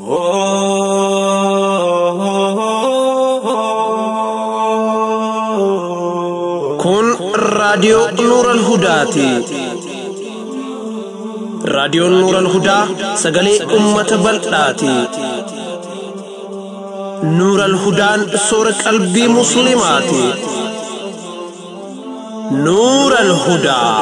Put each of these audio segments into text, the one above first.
Kun raadiyoo Nuural Hudaati. Raadiyoon Nuural Hudaa sagalee uummata bal'aati. Nuural Hudaan soora qalbii musliimaati. Nuural Hudaa.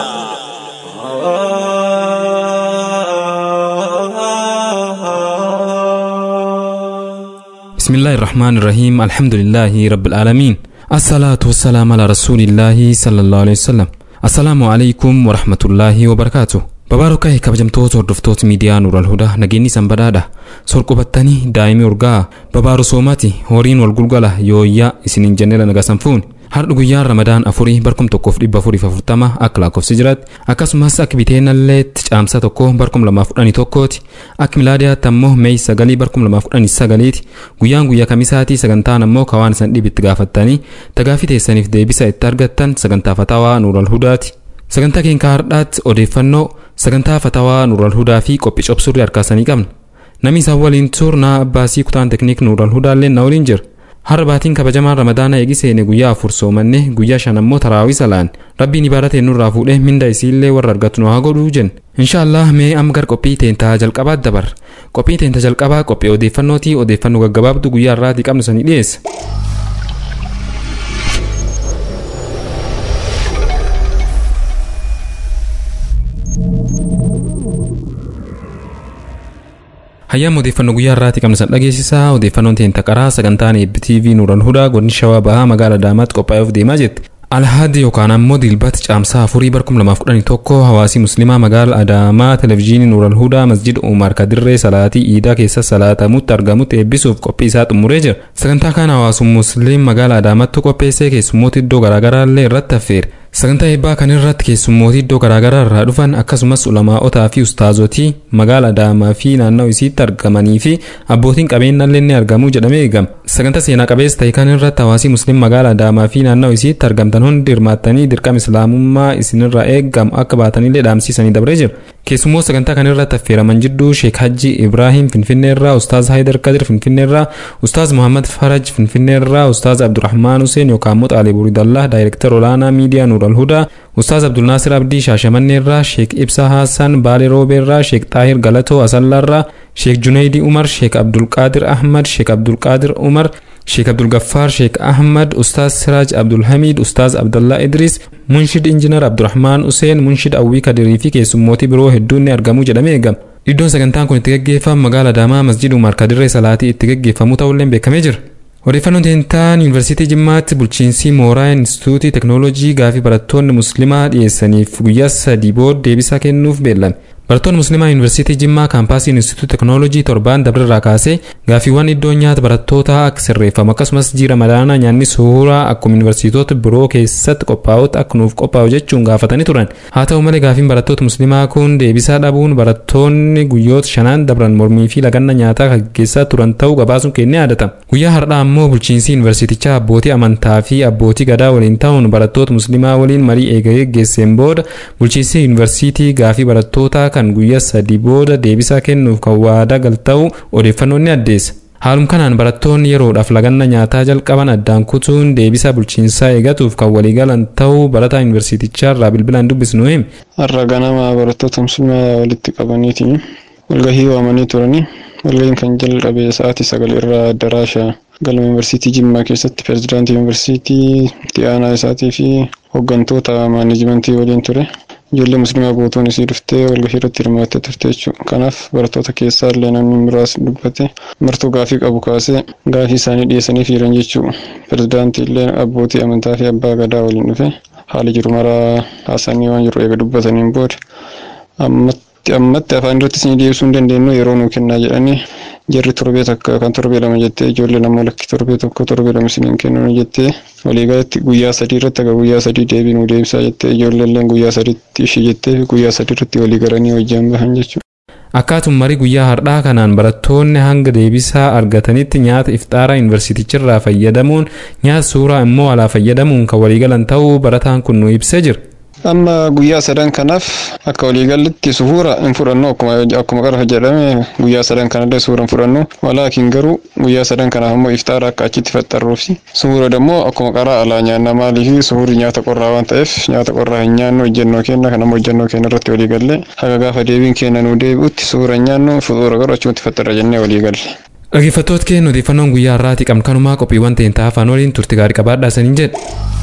بسم الله الرحمن الرحيم الحمد لله رب العالمين الصلاة والسلام على رسول الله صلى الله عليه وسلم السلام عليكم ورحمة الله وبركاته بباركه كبجمتوت وردفتوت ميديا نور الهدى نجيني سنبدادا سرقو بطاني دائمي ورقا ببارو صوماتي هورين والقلقلة يويا اسنين جنيلا نغاسنفون Har'a guyyaan Ramadaan afurii barkum tokkoof dhibba afurii fafurtama akka lakkoofsi jiraatti akkasumas akka biteenalleetti caamsa tokko barkum 2011ti akka milaadiyaatti ammoo Meey 9 barkum 2019ti guyyaan guyyaa kamisaatii sagantaan ammoo kawaan isan dhibitti gaafattanii tagaafii teessaniif deebisa itti argattan sagantaa fatawaa Nuural Hudaati. Sagantaa keenya har'aatti odeeffannoo sagantaa fatawaa Nuural Hudaa fi qophii cobsuurri harkaasanii qabna. Namni isaan waliin turnaa Abbaasii kutaan tekniik Nuural Hudaallee na waliin jira. Har'a baatiin kabajamaan Ramadaana eegiseene guyyaa 4 soomanne guyyaa 5 ammoo taraawii salaan rabbiin ibaadatee nurraa fuudhee minda isiillee warra argatu nu haa godhuu jenna. Inshallah mee amma gar qophii teentaa jalqabaa dabar. Qophii teentaa jalqabaa qophii odeeffannootii odeeffannoo gaggabaabdu guyyaa irraatii qabnu sanii dhiyeessa. Hayyam odeeffannoo guyyaa irraatii qabnu san dhageessisaa odeeffannoon teentaa qaraa sagantaan eebbi TV Nuural Hudaa godina Shawaa Bahaa magaalaa Adaamaatti qophaa'uuf deemaa jirti. Alhaadi yookaan ammoo dilbata caamsaa afurii barkum 2011 hawaasii musliimaa magaalaa Adaamaa televezyiinii Nuural Hudaa masjid Umar Kadirree salaatii Iidaa keessa salaatamutti argamutti eebbisuuf qophii isaa xumuree jira. Sagantaa kana hawaasummaa musliim magaalaa Adaamaatti qopheessee keessummoota iddoo garaagaraa illee irratti affeere. Sagantaa eebbaa kan irratti keessummoota iddoo garaagaraa irraa dhufan akkasumas ulamaa'otaa fi ustaazotii magaalaa Adaamaa fi naannoo isiitti argamanii fi abbootiin qabeenyaallee ni argamu jedhamee eegama. Sagantaa seenaa qabeessa ta'e kan irratti hawaasii musliim magaalaa Adaamaa fi naannoo isiitti argamtan hundi hirmaattanii dirqama islaamummaa isinirraa eegamu akka baatanillee dhaamsiisanii dabree jira. Keessummoota sagantaa kan irratti affeeraman jidduu Sheek Hajji Ibrahim Finfinneerraa, Ustaaz Haydar Kadir Finfinneerraa, Ustaaz Muhammad Faraj Finfinneerraa, Ustaaz Abdurrahmaan Hussein yookaan Muxaalii Buridallah Daayirektar Olaanaa Miidiyaa Nuural Hudaa, Ustaaz Abdul Naasir Abdii Shaashamanneerraa, Sheek Ibsaa Hassan Baalee Roobeerraa, Sheek Xaahir Galatoo Asallaarraa, Sheek Junaydii Umar, Sheek Abdul Qaadir Ahmad, Sheek Abdul Qaadir Umar, Sheek Abdul Gaffaar, Sheek Ahmad, Ustaaz Siraaj Abdul Hamid, Ustaaz Abdullah Idris, Munshid Injinar Abdurrahmaan Hussein, Munshid Awwii Kadirii fi keessummooti biroo hedduun ni argamu jedhamee eegama. Iddoon sagantaan kun itti gaggeeffamu magaalaa Adaamaa masjid Umar Kadirree salaatii itti gaggeeffamu ta'uun beekamee jira. Odeeffannoon teentaan Yuunivarsiitii Jimmaatti bulchiinsi mooraa Instituutii Teknooloojii gaafii barattoonni musliimaa dhiyeessaniif guyyaa 3 booda deebisaa kennuuf beellame. Barattoonni musliimaa Yuunivarsiitii Jimmaa kaampaasii Instituutii Teknooloojii 7 dabrarraa kaasee gaafiiwwan iddoo nyaata barattootaa akka sirreeffamu akkasumas ji'a Ramadaanaa nyaanni suuraa akkuma yuunivarsiitota biroo keessatti qophaa'utti akka nuuf qophaa'u jechuun gaafatanii turan. Haa ta'u malee gaafiin barattoota musliimaa kun deebisaa dhabuun barattoonni guyyoota 5 dabran mormii fi laganna nyaataa gaggeessaa turan ta'uu gabaasuun kennee yaadatama. Guyyaa har'aa ammoo bulchiinsi yuunivarsiitichaa abbootii amantaa fi abbootii gadaa waliin ta'uun barattoota musliimaa waliin marii eegalee booda bulchiinsi yuunivarsiitii gaafii barattootaa kan guyyaa 3 booda deebisaa kennuuf kan waadaa galta'u odeeffannoon ni addeessa. Haaluma kanaan barattoonni yeroodhaaf laganna nyaataa jalqaban addaan kutuun deebisaa bulchiinsaa eegatuuf kan waliigalan ta'uu barataa yuunivarsiitichaa irraa bilbilaan dubbisnu hime. Har'a ganama barattoota musliimaa walitti qabaniitiin walgahii waamanii turanii walgahiin kan jalqabe sa'aatii 9 irraa daraasha galma yuunivarsiitii Jimmaa keessatti pirezidaantii yuunivarsiitii itti aanaa isaatii fi hooggantoota maanajimentii waliin ture. Ijoollee musliimaa guutuun isii dhuftee walgahii irratti hirmaattee turte jechuudha. Kanaaf barattoota keessaa illee namni muraasni dubbate martuu gaafii qabu kaasee gaafii isaanii dhiyeessanii fiiran jechuudha. Pirezidaantii illee abbootii amantaa fi abbaa gadaa waliin dhufe haala jiru maraa haasanii waan jiru eega dubbataniin booda ammatti afaan irratti isin deebisuu hin dandeenyu yeroo nuu kennaa jedhanii jarri torbee takka kan torbee lama jettee ijoollee namoo lakki torbee tokko torbee lama isiniin kennuun jettee waliigalatti guyyaa 3 irratti aga guyyaa 3 deebii nuu deebisaa jettee ijoolleen guyyaa 3tti ishee jettee guyyaa 3 irratti walii galanii hojjaan bahan jechuudha. Akkaatum marii guyyaa har'aa kanaan barattoonni hanga deebisaa argatanitti nyaata iftaaraa yuunivarsiiticharraa fayyadamuun nyaata suuraa immoo alaa fayyadamuun kan waliigalan ta'uu barataan kun nu ibsee jira. Amma guyyaa sadan kanaaf akka waliigalatti suhuura hin fudhannu akkuma qara jedhame guyyaa sadan kanallee suhuura hin fudhannu walaakin garuu guyyaa sadan kanaaf immoo iftaara akka achitti faxxarruufi suhuura dammoo akkuma qara alaa nyaanna maaliifi suhuurri nyaata qorraa waan ta'eef nyaata qorraa hin nyaannu ejjennoo kenna kanammoo ejjennoo kenna irratti waliigalle haga gaafa deebiin kenna nu deebi'utti suhuura hin nyaannu fuxuura garuu achumatti faxxarra jennee waliigalle. Dhaggeeffattoota keenya odeeffannoon guyyaa har'aati qabnu kanumaa qophiiwwan ta'een taafaan waliin turtii gaarii qabaadhaa saniin jedha.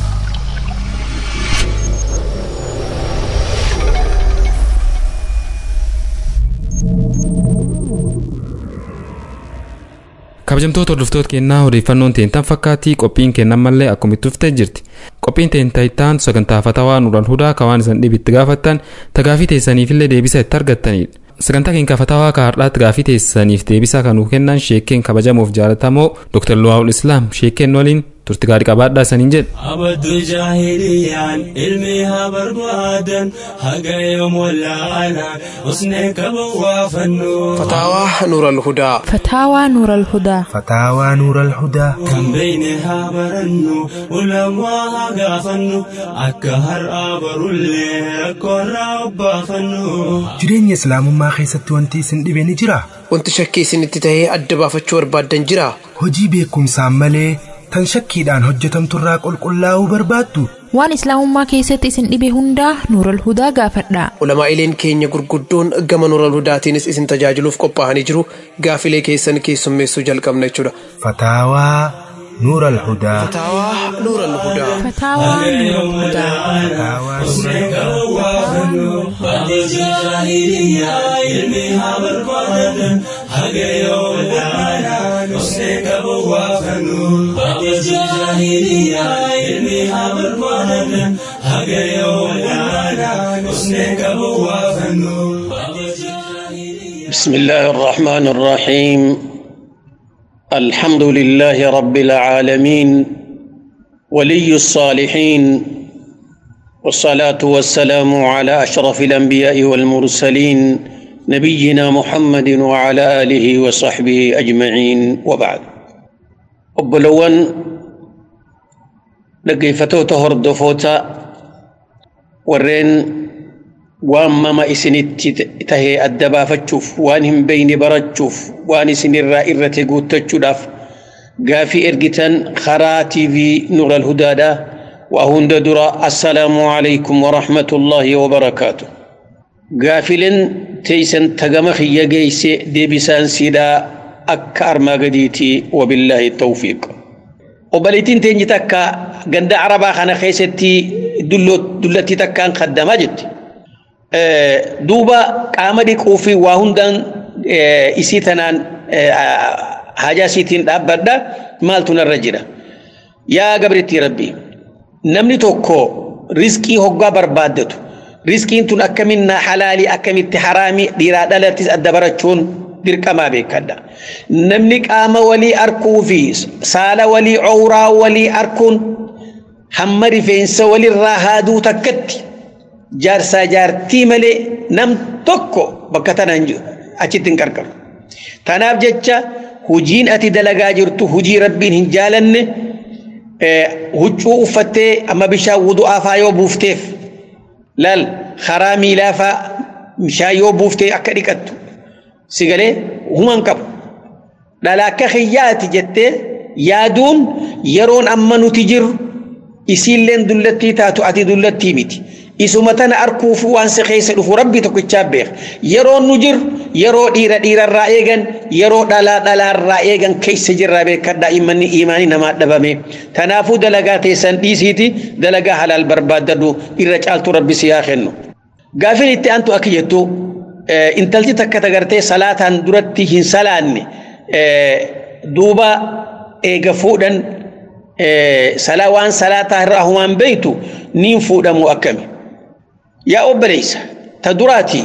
Kabajamtoota hordoftoota keenyaa odeeffannoon teentan fakkaatti qophiin kennan mallee akkuma itti dhuftee jirti. Qophiin teentan sagantaa fatawaa Nuural Hudaa kawaan isan dhibitti gaafattan tagaafii teessaniifillee deebisa itti argattanidha. Sagantaa keenya fatawaa kaardhaatti gaafii teessaniif deebisa kan nuuf kennan sheekkeen kabajamuuf jaalatamoo Dr. Luwaawul Islaam sheekkeen waliin turtii gaarii qabaadhaa saniin jedha. Abaddu jaahiliyaan ilmi haa barbaadan haga yoom wallaalaan usnee qaban waa fannu. Fataawaa Nuural Hudaa. Fataawaa Nuural Hudaa. Fataawaa Nuural Hudaa. Kan beeyne haa barannu ulamaa haa gaafannu akka har'aa barullee rakkoorraa obbaafannu. Jireenya islaamummaa keessatti wanti isin dhibe ni jira. Wanti shakkii isinitti tahee adda baafachuu barbaaddan jira. Hojii beekumsaan malee tan shakkiidhaan hojjetamturraa qulqullaa'uu barbaaddu. Waan islaamummaa keessatti isin dhibe hundaa Nuural Hudaa gaafadhaa. Ulamaa'ileen keenya gurguddoon gama Nuural Hudaatiinis isin tajaajiluuf qophaa'anii jiru. Gaafilee keessan keessummeessuu jalqabna jechuudha. Fataawaa Nuural Hudaa. Fataawaa Nuural Hudaa. Fataawaa Nuural Hudaa. Fataawaa بسم الله الرحمن الرحيم الحمد لله رب العالمين ولي الصالحين والصلاة والسلام على أشرف الأنبياء والمرسلين نبينا محمد وعلى آله وصحبه أجمعين وبعد أبلون لقيفتو تهرد فوتا ورين وأما ما إسنت تهي الدبا فتشوف وانهم بين برتشوف وان سن الرائرة تقول تشوف قافي إرقتن خراتي في نور الهدى دا وأهون درا السلام عليكم ورحمة الله وبركاته قافلن تيسن تقمخي يقيس دي بسان سيدا أكار ما قديتي وبالله التوفيق وبلتين تنجي تكا قند عربا خانا خيستي دلتي تكان خدما جدي دوبا قامدي قوفي وهندان إسيتنان حاجة سيتين أبدا مالتنا الرجلة يا قبرتي ربي نمني توكو رزقي هقا بربادتو رزقي انتون أكملنا حلالي أكملت حرامي ديرا دلتس أدبرتشون دير كما بيكدا نمني قام ولي أركو في سال ولي عورا ولي أركون حمري فينس ولي الراهادو تكتي جارسا جارتي ملي نم توكو بكتنا أجتن كركر تناب جتشا هجين أتي دلقا جرتو هجي ربين هنجالن هجو أفتي أما بشا وضو آفايو بوفتيف لال خرامي لافا مشايو بوفتي أكريكتو سيقالي هم انكب للاك خياتي جتة يادون يرون أمانو تجر إسيلين دلتي تاتو أتي دلتي ميتي إسمتنا أركوف وانس خيس لفو ربي تكتشابيخ يرون نجر يرو دير الرائيغن يرو دلا الرائيغن كيس جر رابي كدا إيماني نما دبامي تنافو دلغاتي سنديسيتي دلغا حلال برباددو إرجالتو ربي سياخنو غافل إتي أنتو أكيتو انتلتي تكتغرتي صلاة درتي هنسالاني دوبا إيغفودن صلاوان صلاة الرحمن بيتو نين فودا مؤكمي يا أبليس تدراتي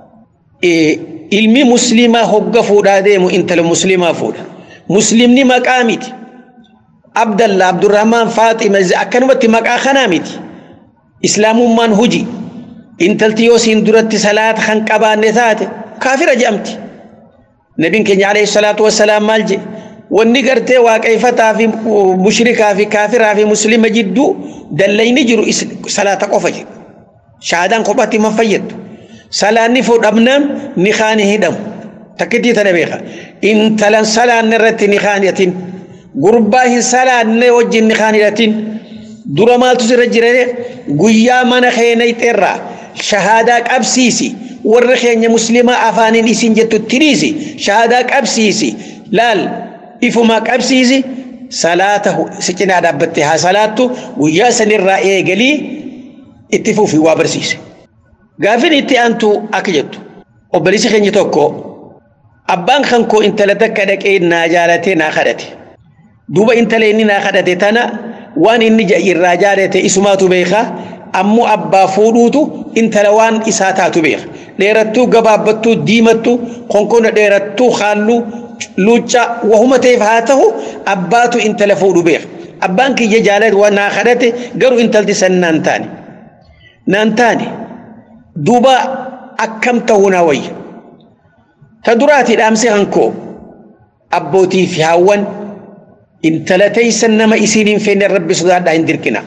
علمي مسلمة هقا فودا ديمو انت المسلمة فودا مسلمني مقامتي عبد الله عبد الرحمن فاطمة أكنوتي مقا خنامتي إسلام من هجي انت التيوسين دراتي صلاة خنقبان نثاتي كافر جامتي نبي كني عليه الصلاة والسلام مالجي والنقرتي وكيفتا في مشركة في كافرة في مسلمة جدو دلين جرو صلاة قفج شهادان قباتي ما فيد سلاني فود أبنام نخاني هدم تكتي تنبيخا إن تلان سلان نرت نخانيتين قرباه سلان نوجه نخانيتين درمال تسير جريري قويا من خيني ترى شهاداك أبسيسي ورخين مسلمة أفانين إسين جتو تريسي شهاداك أبسيسي لال إفماك أبسيسي صلاته سكنا دبتها صلاته ويا سنر رأي قلي اتفو في وابرسيسي قافل إتي أنتو أكجتو وبليسي خيني توكو أبان خنكو انت لتكدك إيه ناجالتي ناخدتي دوبا انت لإني ناخدتي تانا وان إني جاي الراجالتي اسماتو بيخا أمو أبا فودوتو انت لوان إساتاتو بيخ ديرتو قبابتو ديمتو خنكونا ديرتو خالو لوچا وهم تيفاته أباتو انت لفودو بيخ أبان كي جالت وناخدتي قروا انت لتسن نانتاني دوبا أكمتو ناوي تدراتي الأمسي هنكو أبوتي في هاون انت لتيسن نما إسينين فين الرب صداد دا هندركنا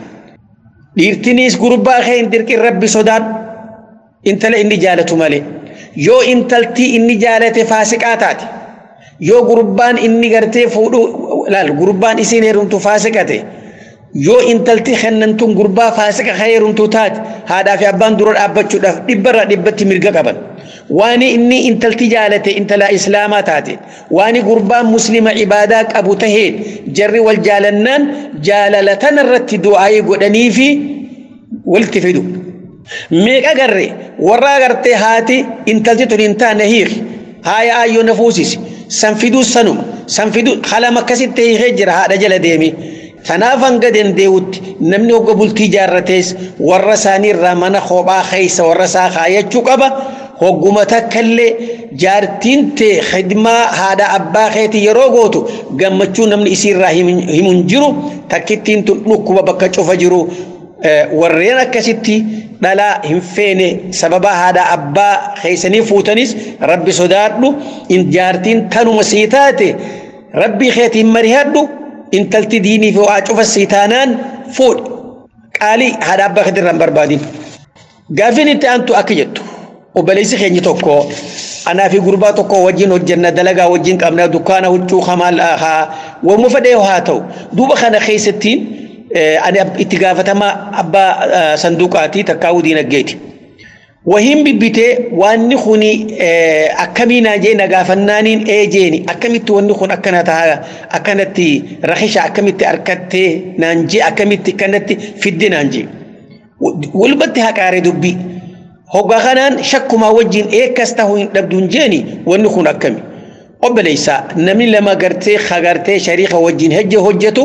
ديرتنيس قربا خي هندرك الرب صداد انت لإني جالتو مالي يو انتلتي إني جالت فاسقاتاتي يو قربان إني غرتي فودو لا قربان إسيني رمتو فاسقاتي يو انتلتي خننتون قربا فاسق خيرمتو تات هذا في أبان درور أبتشو دف دبرا دبتي مرقا قبل واني إني انتلتي جالتي انت لا إسلاماتاتي واني قربان مسلم عباداك أبو تهيد جري والجالنان جاللتن الرت دعاي قدني في والتفدو ميك أقري ورا قرتي هاتي انتلتي تنين نهيخ هاي آيو نفوسيس سنفدو السنم سنفدو خلا كسيت تيخجر هذا جل ديمي تنافن قدن ديوت نمني وقبل تجارتيس ورساني الرمانة خوبا خيس ورسا خايا شكبا هقومتك اللي جارتين تي خدمة هذا أبا خيتي يروغوتو قمتشو نمني إسير راهيمون جرو تكتين تنقوا بكا شوف جرو ورينا كسيتي دلا هنفيني سببا هذا أبا خيسني فوتنيس ربي صدادلو إن جارتين تنو مسيطاتي ربي خيتي مريهادلو إن تلتي ديني في وعجوف السيطانان فود قالي هذا أبا خدر رمبر بادين قافين انت أنتو أكيجتو وبليسي خيني توكو أنا في قربا توكو وجين وجنة دلقا وجين كامنا دكانا وجو خمال آخا ومفده هاتو دوبا خانا خيستين أنا اتقافة ما أبا صندوقاتي تكاو دينا جيتي وهم ببيتي واني خوني أكمينا جينا قافنانين جيني أكميت واني خون أكنتها أكنت رخيشة أكميت أركت نانجي أكميت كانت في الدين نانجي والبتها كاري دبي هو غنان شك ما وجين كستهو نبدون جيني واني خون أكمي قبليسا نمي لما قرتي خغرتي شريخة وجين هجته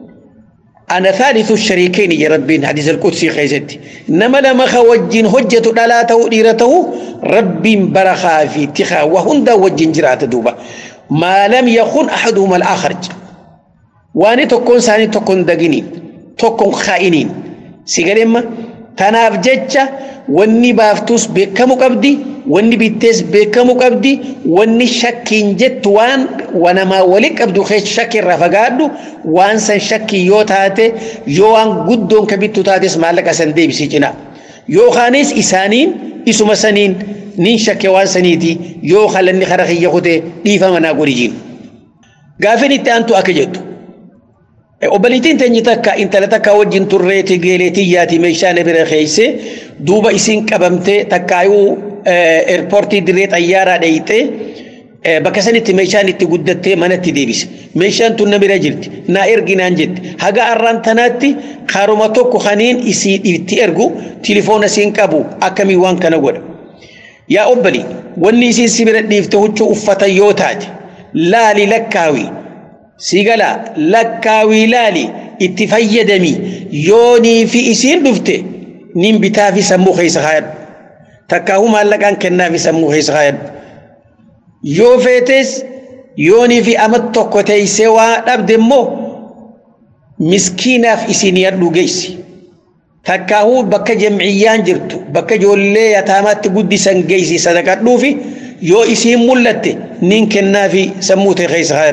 أنا ثالث الشريكين يا ربين حديث القدسي خيزتي إنما لما خوجين هجة دلاته ديرته رب برخا في تخا وهند وجين جرات دوبا ما لم يخن أحدهما الآخر واني تكون ساني تكون دقينين تكون خائنين سيقلما تنافجتش واني بافتوس بكمو قبدي واني بيتس بكمو قبدي واني شكين جت وان وانا ما ولك أبدو خيش شكي رفقادو وان سن شكي يو تاتي يو ان قدون كبيتو تاتيس مالك أسندي بسيجنا يو خانيس إسانين إسو مسانين نين شكي وان سنيتي يو خلني خرخي يخوتي إيفا منا قريجين قافين إتانتو أكجتو وبليتين تنجتك انت لتك وجين تريتي جيليتي ياتي ميشان برخيسي دوبا إسين كبمتي تكايو ايربورتي دريت أيارا ديتي بكسني تميشان تقدتي منتي ديبس ميشان تنمي رجلت نا إرجنان جد هجا أرنتناتي خاروماتوك خانين إسي تيرجو تليفون سين كابو أكمي وان كنقول يا أبلي وني سين سبرت ديفتهوتشو أفتيوتات لا للكاوي سيقلا لكاوي لالي اتفيدمي يوني في إسين دفته نين بتافي سمو خيس خير تكاهم لكان كنا في سمو خيس خير يو فيتس يوني في أمد توقتي سوا نبدمو مسكينة في إسين يردو جيسي تكاهو بكا جمعيان جرتو بكا جولي يتامات قد سنجيسي صدقات لوفي يو إسين ملتي نين كنا في سمو خيس خير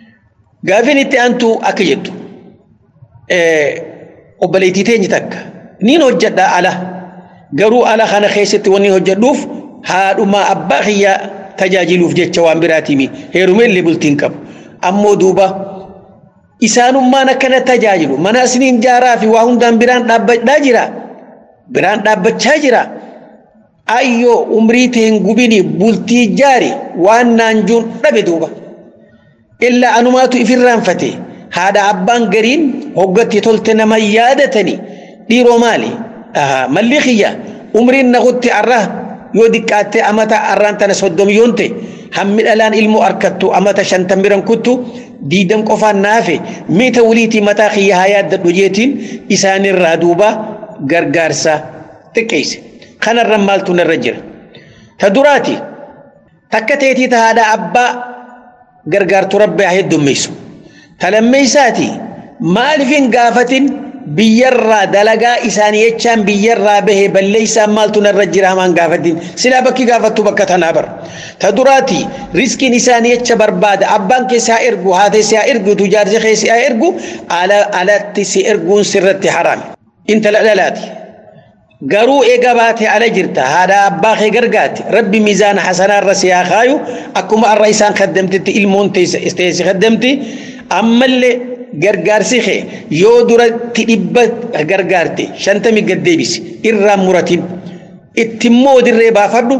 قافين انت أنتو أكيدو وبليتي تاني تك نين هجد على قروا على خنا خيست وني هجدوف هادو ما أباخيا تجاجلوف جت شوان براتيمي هيرومين اللي بلتينكم أمو دوبا إسانو ما نكنا تجاجلو منا سنين جارا في وهم دام بران داجرا بران دابتشاجرا أيو أمريتين قبيني بلتي جاري وان نانجون ربدوبا إلا أنماتو إفران فتي هذا أبان قرين هقت يتولتنا ما يادتني ديرو مالي مليخيا أمرين نغط أره يودكات أمتا أرانتنا صدوم يونتي هم الآن علمو أركتو أمتا شنتمبران كتو ديدم قفان نافي ميتا وليتي متاخي هايات دجيتين إسان الرادوبا غرغارسا تكيس خنا الرمالتو نرجر تدراتي تكتيتي تهادا أبا غرغار تربي عهد دميسو تلميساتي مالفين قافتين بيرا دلقا إساني يتشان بيرا به بل ليس مالتو نرجر همان قافتين سلا بكي قافتو بكتا نابر تدراتي رزق إساني يتش برباد أبان كي سائرقو هذا سائرقو تجار زخي سائرقو على تسائرقو سرت حرام انت لألاتي قروا إيقاباتي على جرتا هذا أباخي قرقاتي ربي ميزان حسنا الرسيا خايو أكما الرئيسان خدمتي إلمون تيسي خدمتي أما اللي قرقارسي خي يودورا تلبت قرقارتي شانتمي قديبس إرام مراتين اتمو دي ريبا فردو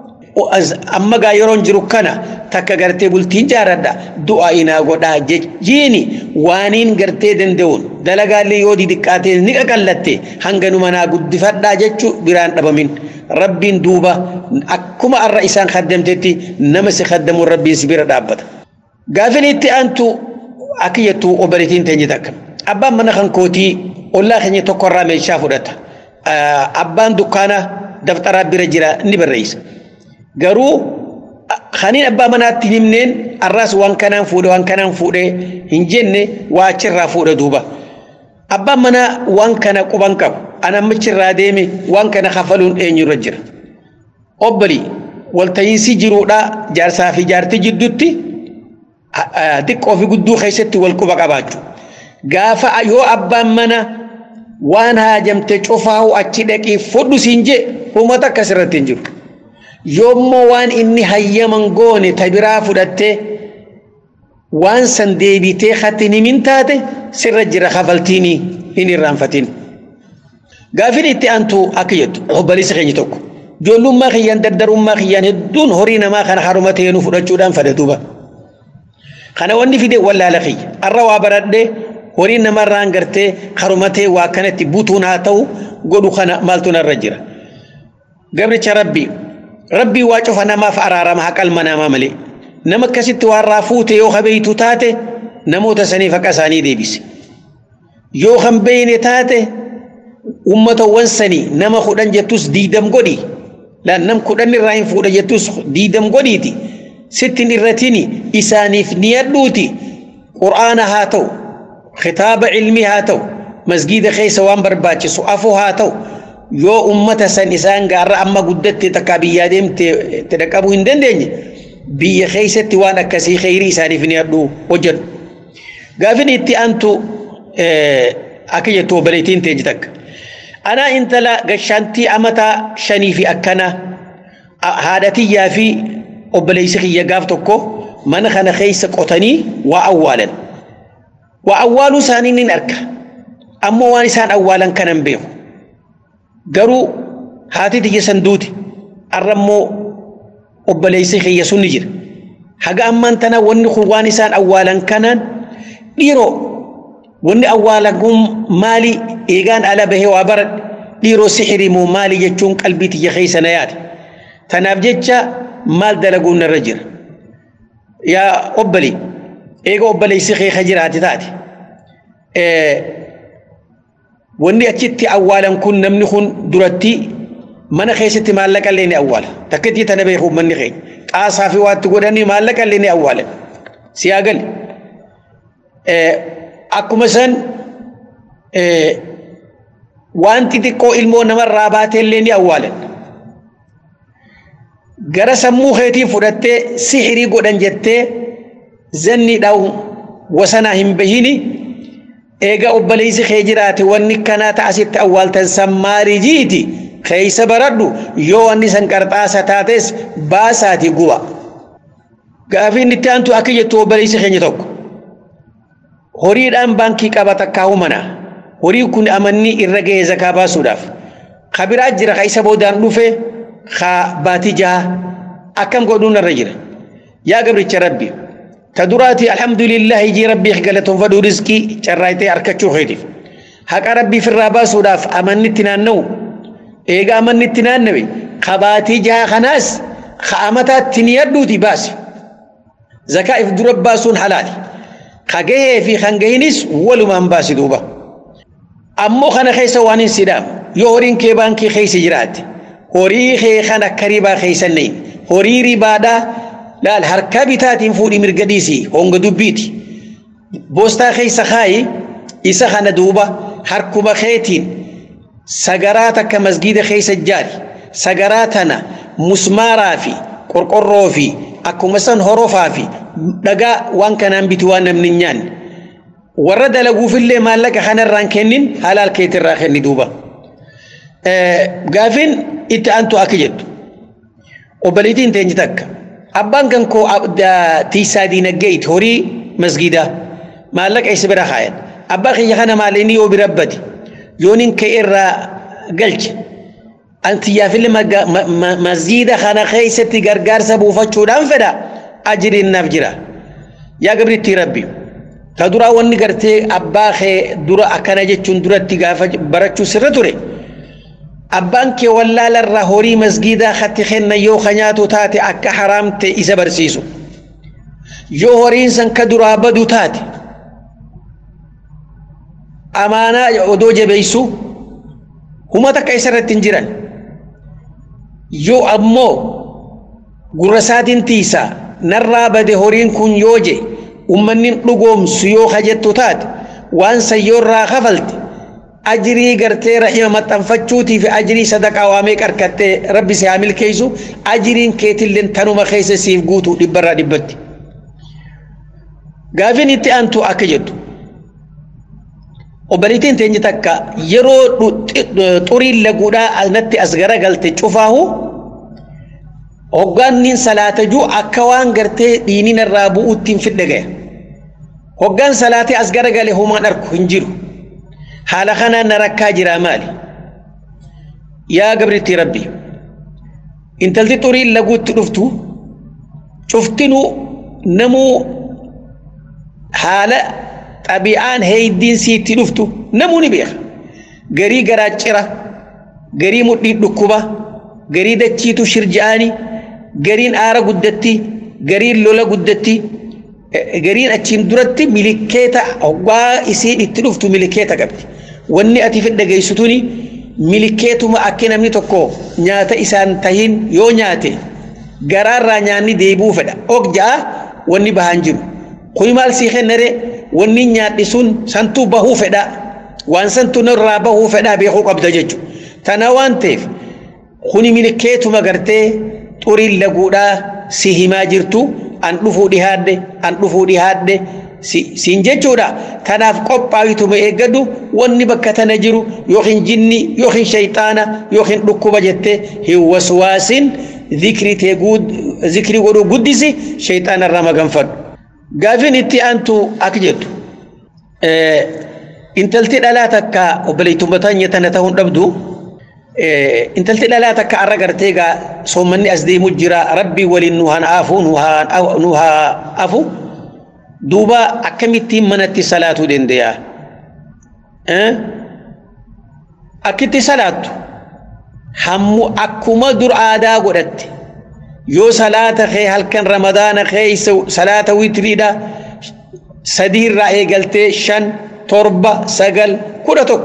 أما قايرون جروكنا تكا قرتي بلتين جاردا دعائنا قدا جيني وانين قرتي دندون دلقا اللي يودي دكاتي نقا قلتي هنگنو منا قد فردا جيشو بران ربمين ربين دوبا أكما الرئيسان خدمتي نمس خدمو ربين سبير دابت قافلتي أنتو أكيتو أبريتين تنجدك أبان منخن كوتي والله خني تقرر من شافو دتا أبان دكانا دفتر برجرا نبر رئيس قرو خانين أبا منات نمنين الراس وان كانان فوده هنجن واشر فوده دوبا أبا منا وان كان قبانكب أنا مشر ديمي وان كان خفلون أين يرجر أبلي والتيسي جرودا جارسا في جارتي جدوتي ديكو في قدو خيستي والكوبا قباجو غافا يو أبا منا وان هاجم تشوفاو أتشدكي فدو سنجي ومتا كسرت تنجر يوم وان إني هيا منغوني تبرا فدته وان سنديبيتي خاتيني من تاتي سر جرا خفلتيني إني رانفتين غافين إتي أنتو أكيد حبالي سخيني توكو جولو ما خيان دردرو ما خيان دون هورينا ما خان حرمتي نفرجو دان فدتوبا خانا واني في دي ولا لخي الروا برد هورينا ما رانغرتي حرمتي واكنتي بوتونا تو قولو خانا مالتونا الرجرة قبل ربي واجف أنا ما فأرارم حق المنا ماملي نما كسيت وارافوت يو خبيتو تاتي نموت سني فكساني ديبس يو خم بين تاتي أمة وانسني نما خدان جتوس ديدم غدي لا نم خدان الراين فودا جتوس ديدم غدي تي ستين الرتيني إساني في نيادوتي قرآن هاتو خطاب علمي هاتو مسجد خيس وان برباتي سؤافو هاتو يو أمة سنسان قارة أما قدت تكابيا ديم تدكابو هندن ديني بي خيست وانا كسي خيري ساني فيني أدو وجد قافين إتي أنتو أكي يتو بليتين تيجتك أنا إنت لا قشانتي أمتا شني في أكنا هادتي يافي أبليسخي يقافتكو من خنا خيس قطني وأولا سانين أركا أما وانسان أولا كان بيو قرو هاتي تيجي سندوتي الرمو أبليسي خي سنجر حقا أمان تنا وني خوانسان أولا كانان ليرو وني أولا قم مالي إيغان على به وابرد ليرو سحري مو مالي يجون قلبي تيجي خي سنيات تنافجتشا مال دلقون الرجر يا أبلي إيغو أبليسي خي خجراتي تاتي wanni achitti awwalan kun namni kun duratti mana keessatti maallaqa illee ni awwaala takkitti tana beeku manni keenya qaasaa fi waatti godhanii maallaqa illee ni awwaala siyaagal akkuma san wanti xiqqoo ilmoo namarraa baatee illee ni awwaala gara sammuu keetii fudhattee sihirii godhan jettee zanni dhawu wasanaa hin bahini eega obboleessi kee jiraate wanni kanaa ta'asitti awwaaltan sammaari jiiti keessa baradhu yoo wanni san qarxaasa taates baasaati guba gaafiin itti aantu akka jettu obboleessi keenya tokko horiidhaan baankii qabata kaa'umana horii kun amanni irra ga'ee zakaa baasuudhaaf kabiraa jira keessa boodaan dhufe baatii jaha akkam godhuun irra jira yaa gabricha rabbi تدراتي الحمد لله يجي ربي خجلتهم فدو رزقي شرايتي أركتشو خيري حق ربي في الراباس وداف أمن التنانو إيجا أمن التنانوي خباتي جها خناس خامتات تنيادو تباس زكاة في درب باسون حلالي خجيه في خنجينيس ولو من باس دوبا أمو خنا خيس وانين سلام يورين كيبان كي خيس جرات هوري خي خنا كريبا خيسنين هوري ربادا لا الحركة بتاعتهم فوري مرقديسي هونغ دوبيتي بوستا خي سخاي إسا خانا دوبا حركوبا خيتين سقراتك كمسجد خي سجاري سقراتنا مسمارا في قرقرو في أكو مسان هروفا في لقا وان كان بتوانا منيان ورد لقو في اللي مالك خانا الرانكنين حلال كيت الراخن دوبا قافين إت أنتو أكجد وبليتين تنجتك أبان كان كو تيسادي نجيت هوري مسجدا مالك أي سبرا خايد أبا خي خنا ماليني وبربدي يونين كيرا قلج أنت يا فيلم مسجدا خنا خي ستي غرغار سبو فتشودان فدا أجري النفجرا يا قبري تربي تدرا وني غرتي أبا خي درا أكنا جتشون درا تيغافا برچو سرتوري أبان كي ولا للرهوري مسجدا خطي خينا يو خنياتو تاتي أكا حرامتي إسا برسيسو يو هورين سن كدرابدو تاتي أمانا ودو جبيسو هما تكا إسرت تنجران يو أمو قرسات تيسا نرابد هورين كن يوجي أمنين لقوم سيو خجتو تاتي وان سيور را خفلت أجري قرتي رحمة متنفتشوتي في أجري صدقة واميك أركتي ربي سيعمل كيسو أجرين كيتلين تنو مخيس سيف قوتو لبرا دبتي قافين إتي أنتو أكجدو وبريتين تنجتك يرو طوري لقودا نتي أصغر قلت تشوفاهو وقان صلاة جو أكوان قرتي دينين الرابو أتين في الدقاء وقان صلاة أصغر قلت هما نركو هنجيرو حالا خنا نركا جرا مالي يا قبرتي ربي انت التي تريد لقوت تلفتو شفتنو نمو حالا طبيعان هاي الدين سي تلفتو نمو نبيخ غري غراجرة غري مدد لكوبا غري دچيتو شرجاني غرين آرا قدتي غري لولا قدتي غرين أتشين درتي ملكيتا أوغا إسيد التلفتو ملكيتا قبتي واني أتي في الدقايستوني ملكيتو ما أكينا مني تقو نياتا إسان تهين يو نياتي غرار رانياني ديبو فدا أوغ جاء واني بهانجم خوي مال سيخي نري واني نياتي سن سنتو بهو فدا وان سنتو نرى بهو فدا بيخو قبضة ججو تناوان تيف خوني ملكيتو مغرتي طوري اللقودا سيهما جرتو أن رفو دي هاد سينججودا تناف قبعيتو ميقدو واني بكتا نجرو يوخين جني يوخين شيطانا يوخين ركوبة جتة هي وسواس ذكري ورو قدسي شيطان الرمى قنفر قافين اتي أنتو أكجدو انتلتي لالاتك وبليتو بطانية تنتهون ربدو انتلتي لالاتك أرقرتيغا صومني أزدي مجرى ربي ولنوهان آفو نوها أفو دوبا أكمتي منتي صلاة دنديا أكتي صلاة همو أكما در آدا قدت يو صلاة خي هل كان رمضان خي صلاة ويتريدا سدير رأي قلتي شن تربة سقل كرتك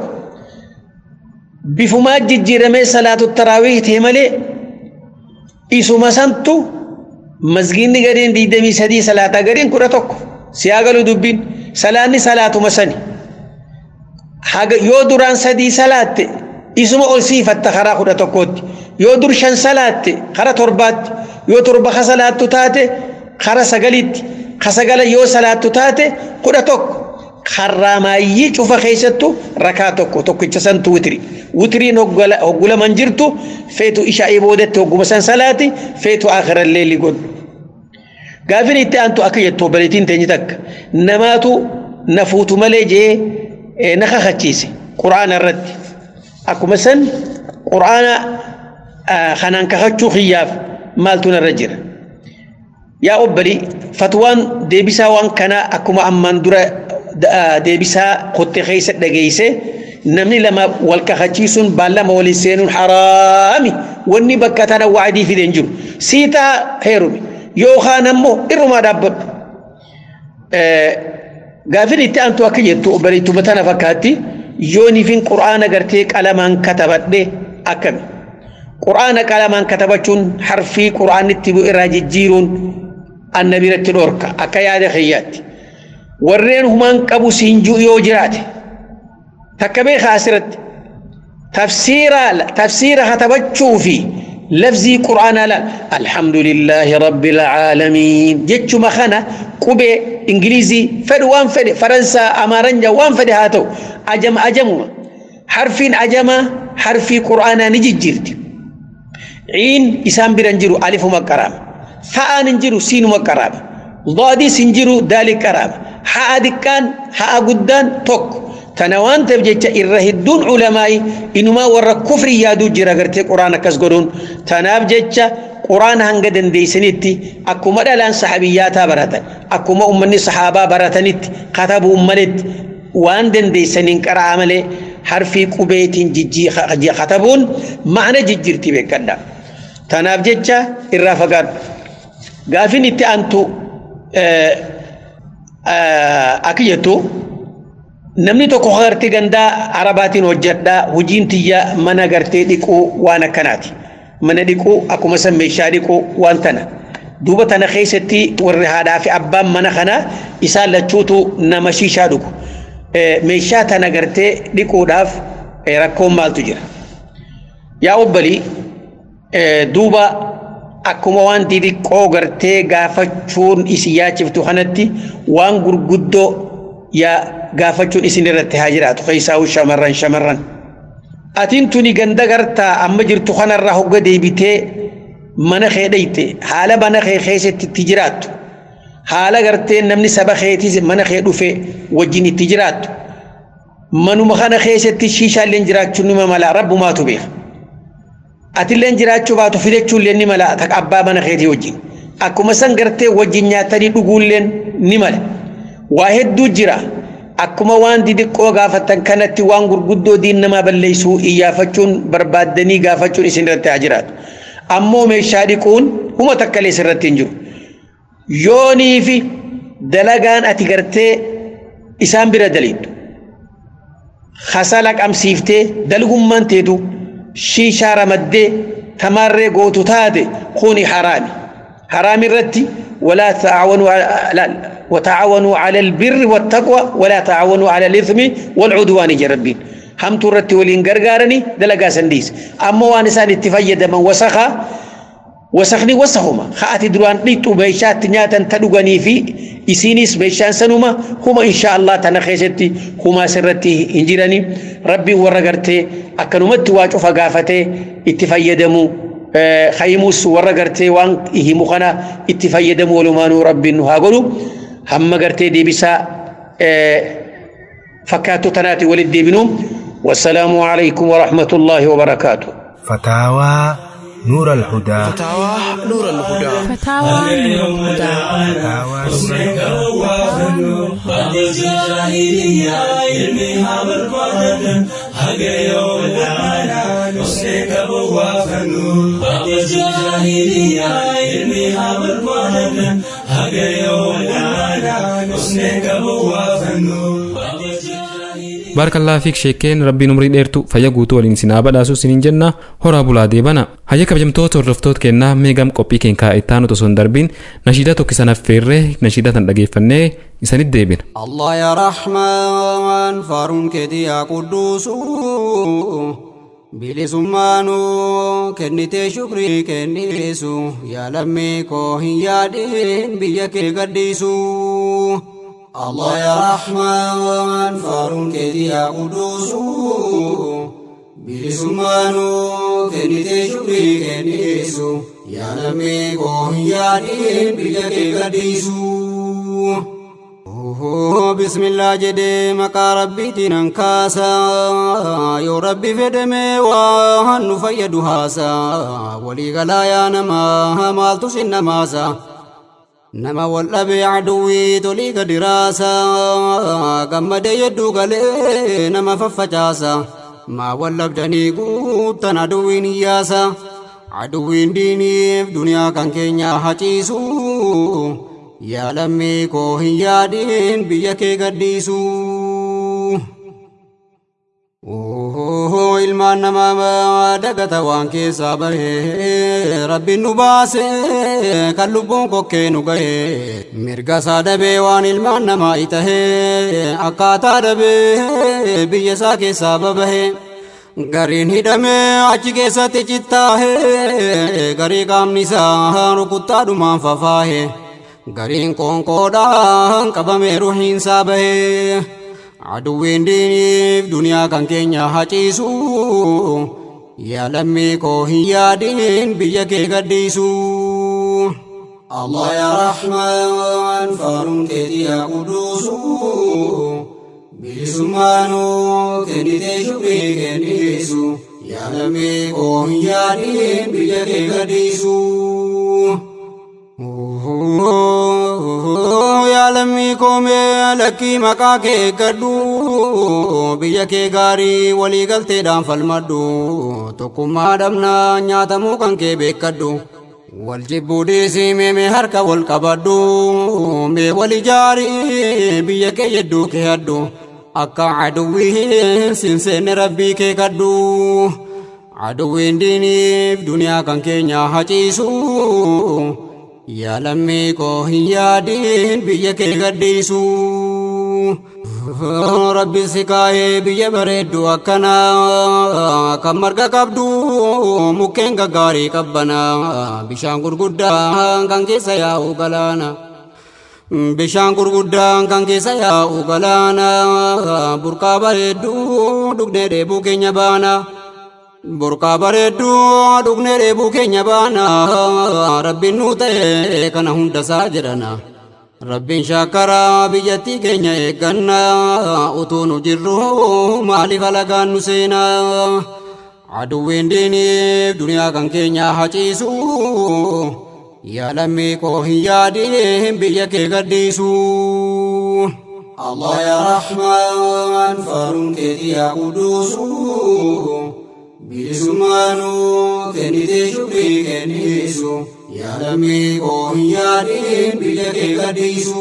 بفما ججيرمي صلاة التراويح تهملي إسو مسانتو مسجين غرين ديدمي سدي صلاة غرين كرتك سياغلو دبين سلاني صلاة مساني حاجة يودران سدي صلاة إسو ما أول صفة خرا كرتكوت يودر شن صلاة خرا تربات يو تربة خصلاة تاتي خرا سقلت خسقل يو صلاة تاتي كرتك خرامايي شوف خيستو ركاتك توكيتش سنت وتري نقول من جرتو فيتو إشاء بودت وقوم سن صلاتي فيتو آخر الليل يقول قافين إنت أنتو أكيد بلتين تنجتك نماتو نفوتو ملجي نخخشيسي قرآن الرد أكو مثلا قرآن خنان كخشو خياف مالتون الرجل يا أبلي فتوان ديبسا وان كان أكما أمان درا ديبسا قد خيسة دقيسة نمني لما والكخشيسون بالا موليسين حرامي واني بكتانا وعدي في دنجر سيتا هيرومي يوخا نمو إرما دابب قافل إتانتو أكيد أبلي تبتانا فكاتي يوني فين قرآن قرتيك ألمان كتبت دي أكمي قرآن كلامان كتبتشون حرفي قرآن التبو إراجي جيرون النبي رتلوركا أكياد خيات ورين همان كبو سينجو يوجرات تكبي خاسرت تفسير كتبتشو في لفظي قرآن لا الحمد لله رب العالمين جتشو مخانا كوبي إنجليزي فد وان فد فرنسا أمارنجا وان فد هاتو أجمو حرفين أجما حرفي قرآن نجي جيرتي عين إسام برنجرو ألف مكرام فاء ننجرو سين مكرام ضادي سنجرو دال كرام حاء دكان حاء قدان توك تنوان تبجيج الرهدون علماء إنما ورى كفر يادو جرى قرتي قرآن كسقرون تناب جيج قرآن هنگدن دي سنتي أكو مدلان صحابياتا براتن أكو مؤمني صحابا براتنت قتبوا أمنت واندن دي سنين كرا عملي حرفي قبيت جي خطبون معنى ججرتي بكنا تناب جيجا الرافقات قافين إتي أنتو أكيتو نمني توكو غرتي غندا عرباتين وجدا وجين تيا منا غرتي ديكو وانا كناتي منا ديكو أكو مسا ميشا ديكو وانتنا دوبا تنا خيستي ورهادا في أبام منا خنا إسال لچوتو نمشي شادوكو ميشا تنا غرتي ديكو داف ركوم مالتو جرا يا أبالي دوبا akkuma waan xixiqqoo gartee gaafachuun isin yaachiftu kanatti waan gurguddoo yaa gaafachuun isin irratti haa jiraatu keessaa shamarran atiin tuni ganda gartaa amma jirtu kanarraa hogga deebitee mana kee dhayte haala mana kee keessatti itti jiraattu haala gartee namni saba keetis mana kee dhufe wajjin itti jiraattu manuma kana keessatti shiishaalleen jiraachuun nima mala rabbumaatu beeka atilleen jiraachuu baatu fidachuulleen ni mala abbaa mana keetii wajjin akkuma san gartee wajjin nyaatanii dhuguulleen ni mala waa hedduu jira akkuma waan xixiqqoo gaafatan kanatti waan gurguddoo diin namaa balleessuu iyyafachuun barbaaddanii gaafachuun isin irratti haa jiraatu ammoo meeshaa dhiquun huma takkalee sirratti hin jiru yoonii fi dalagaan ati gartee isaan bira daliiddu khasala qamsiiftee dalgummaan teetu شيشة رمدي تمرّي قوتو تادي خوني حرامي الرتي ولا وتعاونوا على البر والتقوى ولا تعاونوا على الإثم والعدوان جربين هم ترتي والإنقرقارني دلقا سنديس أما وانسان اتفيد من وسخني وسخهما خاتي دروان ليتو بيشات نياتا تدوغني في إسينيس بيشان سنوما هما إن شاء الله تنخيشتي هما سرتي إنجيراني ربي ورقرتي أكنمت واجو فقافتي اتفيدمو خيموس ورقرتي وان إهي مخنا اتفيدمو ولمانو ربي نهاقلو هم قرتي دي بسا فكاتو تناتي ولد دي بنوم والسلام عليكم ورحمة الله وبركاته فتاوى نور الهدى فتاوى نور الهدى فتاوى نور الهدى حسنك وافنو قد جاهلية علمها بربادة حق يوم العانا حسنك وافنو قد جاهلية علمها بربادة حق يوم العانا حسنك وافنو بارك فيك شيكين ربي نمري ديرتو فيا غوتو ولين سنا بداسو سنين جنة هورا بولا ديبانا هيا كبجمتو تورفتوت كنا ميغام قوبي كين كا ايتانو تسون دربين نشيدا تو كسانا فيره نشيدا تندغيفني يساني ديبين الله يا رحمن فارون كدي يا قدوس بلي سمانو كنيتي شكري كنيسو يا لمي كو هيا دين بيك قديسو الله يا رحمن فارون كدي يا قدوس بلسمانو كنيتي شكري كنيسو يا نمي قوم يا دين بيجاك قديسو بسم الله جدي مكا ربي تنكاسا يو ربي فدمي وهن فيد هاسا ولي غلايا نما مالتو سن ماسا نما والأبي عدوي تولي دراسا قمد يدو غلي نما ففجاسا ما واللبدني قوتنا عدوين ياسا عدوين ديني في دنيا كان كينيا حتيسو يا لمي كوهي يا دين بيكي قديسو ilmaan namaa dagata waan keessaa bahee rabbiin nu baase kan lubbuun kokkee nu gahee mirga isaa dhabee waan ilmaan namaa itahee akkaataa dhabee biyya isaa keessaa babahee gariin hidhamee achi keessatti cittaahee garii qaamni isaa rukuttaadhumaan fafaahee gariin qoonqoodhaan qabamee ruhiin isaa bahee عدوين ديني في دنيا كان كينيا حجيسو يا لمي كوهي يا دين بيكي قديسو الله يا رحمن فارون كيدي يا قدوسو بلسمانو كنيتي شكري كنيسو يا لمي كوهي يا دين بيكي قديسو يا لمي كومي لكي مكا كي قدو بيا كي غاري ولي غلطي دام فالمدو تقوما دمنا نياتمو كان كي بيكدو والجبو ديسي مي هركا والقبدو مي ولي جاري بيا كي يدو كي هدو أكا عدوي سنسين ربي كي قدو عدوين ديني في دنيا كان كينيا حجيسو يا لمي كوهي يا دين بيكي قديسو ربي سكاي بيا بريدو أكنا كمرقا كبدو مكين غاري كبنا بشان غرغدا كان كيسا يا أوغلانا بشان غرغدا كان كيسا يا أوغلانا بركا بريدو دقني ريبو كينيا بانا burqa bareeddu dhugne reebuu keenya baana rabbiin nu ta'e kana hunda isaa jedhana rabbiin shaakara biyyattii keenya eegganna utuu nu jirru maaliif alagaan nu seena aduwwiin diiniif duniyaa kan keenya haciisu yaa lammii koo hin yaadiin biyya kee gadhiisu Allah ya Rahman faruun keetii yaa quduusu bilisummaanu kennitee shukrii kennisu yaa lammii koo hin yaadiin biyya kee gadhiisu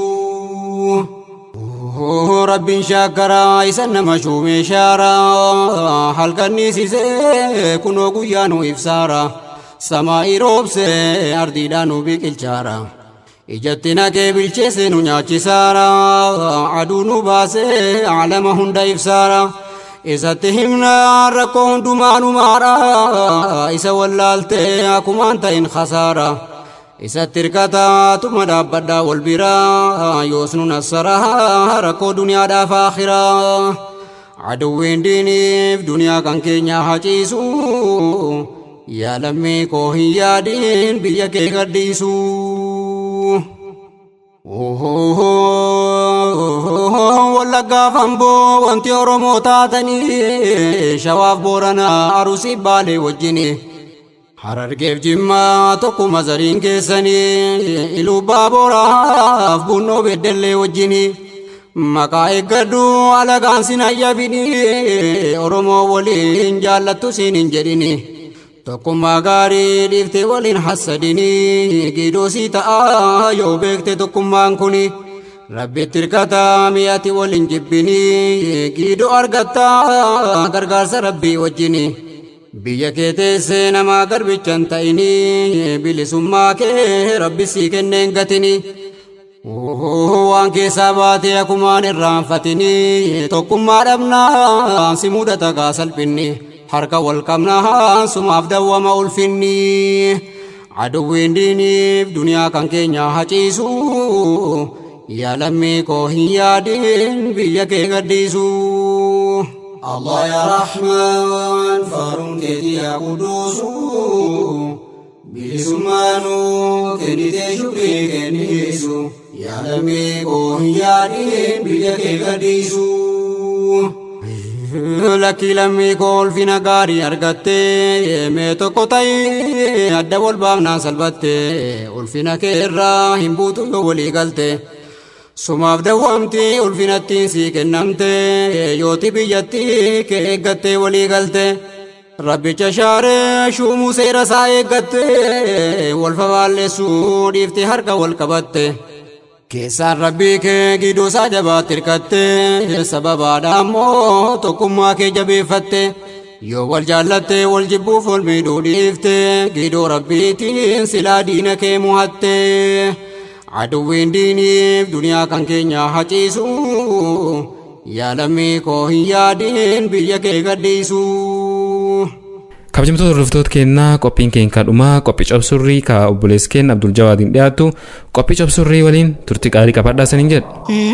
rabbiin shaakkaraa isa nama shuumee shaaraa halkanniisisee kunoo guyyaa nu ibsaara samaa'ii roobsee ardiidhaan nu biqilchaara ijatti naqee bilcheesse nu nyaachisaara aduu nu baasee alama hunda ibsaara isatti himna rakkoo hundumaa nu maara isa wallaaltee akkumaan ta'in khasaara isatti hirkataa tuma dhaabbadhaa wal biraa yoos nu nassaraa rakkoo duniyaadhaaf aakhiraa aduwwiin diiniif duniyaa kan keenya haciisu yaa lammii koo hin yaadiin biyya kee gadhiisu wallaggaa famboo wanti oromoo taatanii shawaaf booranaa arusii baalee wajjini harargeef jimmaa tokkuma zariin keessanii ilubbaa booraaf bunnoo beddellee wajjini maqaa eeggadhu alagaan sin hayyabini oromoo waliin jaallattu siin hin jedhini tokkummaa gaarii dhiiftee waliin hassadini giidoosii ta'a yoo beekte tokkummaan kuni rabbitti hirkataa mi'ati waliin jibbini giidoo argatta gargaarsa rabbii wajjini biyya kee teessee namaa garbichan ta'ini bilisummaa kee rabbi sii kenneen gatini waan keessaa baatee akkumaan irraanfatini tokkummaa dhabnaa si mudata gaa salphinni harka wal qabnaa sumaaf dawwama ulfinni aduwwiin diiniif duniyaa kan keenya haciisu yaa lammii koo hin yaadin biyya kee gadhiisu. Allah yaa Rahmaan faaruun keetii yaa Quduusu bilisummaanuu kennitee shukrii kennisu yaa lammii koo hin yaadin biyya kee gadhiisu. Lakki lammii koo ulfina gaarii argattee mee tokko ta'e adda wal baafnaan salphattee ulfina kee irraa hin buutu yoo walii galte. Sumaaf dawwaamti ulfinattiin sii kennamte yooti biyyatti kee eeggattee walii galte. Rabbicha shaaree shuumuu seera isaa eeggatte wal fafaalleessuu dhiifte harka wal qabatte. Keessaan rabbii kee gidduu isaa jabaatti hirkatte sababaadha ammoo tokkummaa kee jabeeffatte. Yoo wal jaallatte wal jibbuuf wal miidhuu dhiifte gidduu rabbiitiin silaa diina kee muhatte. Aduwwiin diiniif duniyaa kan keenya haciisu yaa lammii koo hin yaadin biyya kee gadhiisu. Kabajamtoota hordoftoota keenyaa qophiin keenya dhumaa qophii cobsurrii ka obboleessi keenya Abdul Jawaadiin dhiyaatu qophii cobsurrii waliin turtii qaarii qabadhaa saniin jedha.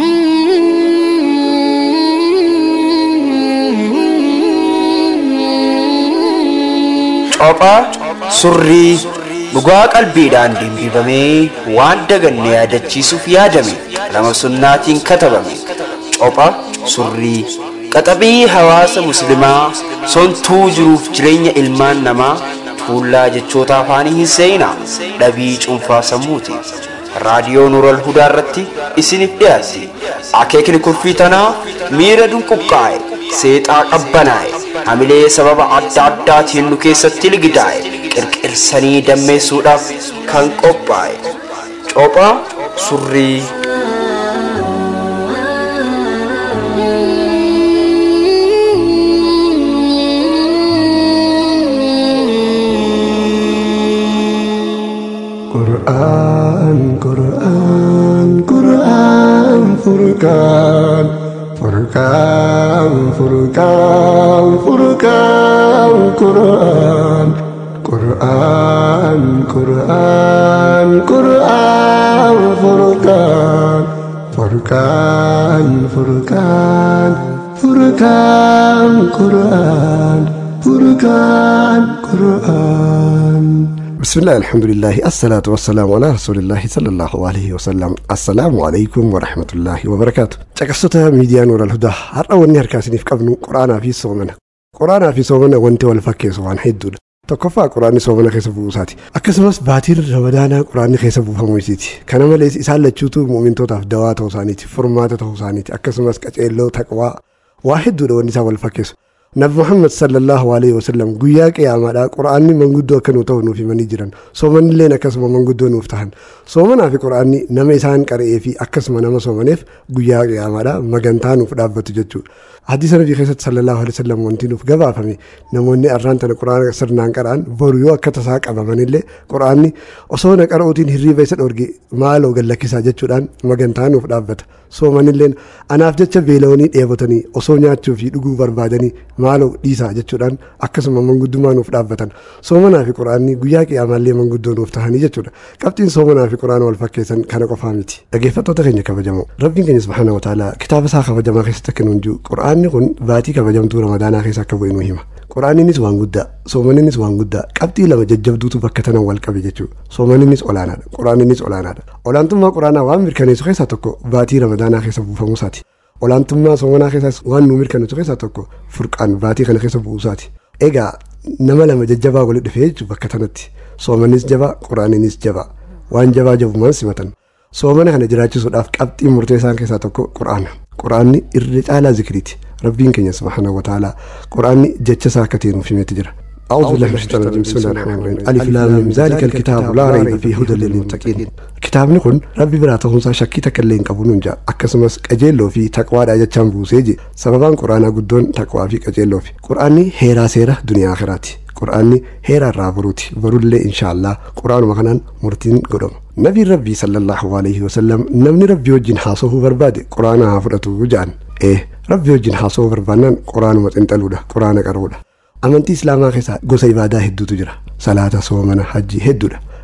Cophaa surrii dhugaa qalbiidhaan dimbifamee waan daganne yaadachiisuuf yaadame lama sunnaatiin katabame. Copha surrii qaxabii hawaasa muslimaa sontuu jiruuf jireenya ilmaan namaa tuullaa jechoota afaanii hin seenaa dhabii cuunfaa sammuuti. Raadiyoo Nuural Hudaa irratti isiniif dhiyaatti. Akeekni kurfii tanaa miira dunquqqaa'e seexaa qabbanaa'e hamilee sababa adda addaatiin nu keessatti ligidaa'e qirqirsanii dammeessuudhaaf kan qophaa'e. Copha surrii. Quran, Quran, Quran, Furqan, Furqan, Furqan, Furqan, Quran, Quran, Quran, Quran, Furqan, Furqan, Furqan, Furqan, Quran, Furqan, Quran. بسم الله الحمد لله الصلاة والسلام على رسول الله صلى الله عليه وسلم. السلام عليكم ورحمة الله وبركاته. تكسوتا ميديا نور الهدى هرأوني هركاسني في قبنو قرآن في صومنا قرآن في صومنا وانت والفكي سوان حدود تكفى قرآن صومنا خيسبو ساتي أكسمس باتير رمضان قرآن خيسبو فمويسيتي كان مليس إسالة تشوتو مؤمن توتاف دوات وسانيتي فرمات توسانيتي أكسمس كتيلو تقوى واحد دول ونسا والفكي نبي محمد صلى الله عليه وسلم قياك يا مالا قرآن من قدو كانوا تونو في منيجران صومن لنا كسم من قدو نفتحن صومنا في قرآن نميسان كرئي في أكسم نما صومنيف قياك يا مالا مغانتان وفدابة ججو حديثنا في خيسة صلى الله عليه وسلم وانتينو في قبع فمي نموني أرانتنا القرآن سرنان قرآن بوريو أكتساك أبا من اللي قرآني وصونا قرأوتين هري بيسن أورجي مالو قال لك ساجتشو دان مغانتان وفدابة صومن اللين أنا أفجتش بيلوني إيبوتني وصونيات شوفي لقو بربادني مالو ديسا جتشودان أكسم منقدوما نفدابتن صومنا في قرآن قياك يا مالي منقدو نفتحني جتشودا كابتن صومنا في قرآن والفكيسن كان قفامتي أجيفتو تغني كفجمو ربنا كن سبحانه وتعالى كتاب ساخ فجما خيستكنونجو قرآن نكون باتي كفجمتو رمضان خيسا كبوين مهمة قرآن نيس وانقدا صومن نيس وانقدا كابتن لما ججبدوتو بكتنا والكبي جتشو صومن نيس أولانا قرآن نيس أولانا أولانتم ما قرآن وامر كنيس خيسا تكو باتي رمضان خيسا بوفموساتي ولانتما صومنا خيساس وان نمر كانوا خيسا توكو فرقان باتي كان خيسا بوساتي ايغا نما لما ججبا ولد فيج بكتنتي صومنيس جبا قرانيس جبا وان جبا جب منسمتن صومنا كان جراچو سوداف قبطي مرتيسان خيسا توكو قراني الرجال ذكريتي ربين كن سبحانه وتعالى قراني جچسا كتينو في متجرا أعوذ بالله من الشيطان الرجيم بسم الله الرحمن الرحيم ألف لام ميم ذلك الكتاب لا ريب فيه هدى للمتقين كتاب نكون ربي براته سا شكي تكلين قبونون جا أكسمس أجيلو في تقوى دا جتشان بوسيجي سببان قرآن قدون تقوى في أجيلو في قرآني هيرا سيرة دنيا آخراتي قرآني هيرا رابروتي برول إن شاء الله قرآن مخنان مرتين قدوم نبي ربي صلى الله عليه وسلم نمني ربي وجين حاصوه بربادي قرآن هافرته وجان ربي وجين حاصوه بربانان قرآن متنتلوده قرآن قروده amantii islaamaa keessaa gosa ibaadaa hedduutu jira salaata soomana hajji hedduudha